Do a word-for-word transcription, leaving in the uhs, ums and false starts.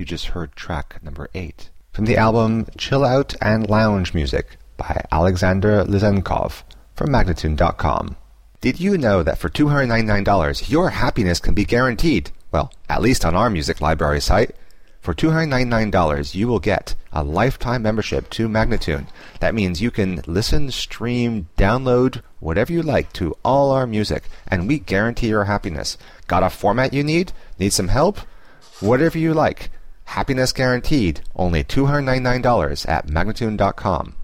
You just heard track number eight from the album Chill Out and Lounge Music by Alexander Lizenkov from Magnatune dot com. Did you know that for two hundred ninety-nine dollars your happiness can be guaranteed? Well, at least on our music library site. For two hundred ninety-nine dollars you will get a lifetime membership to Magnatune. That means you can listen, stream, download, whatever you like to all our music, and we guarantee your happiness. Got a format you need? Need some help? Whatever you like. Happiness guaranteed. Only two hundred ninety-nine dollars at Magnatune dot com.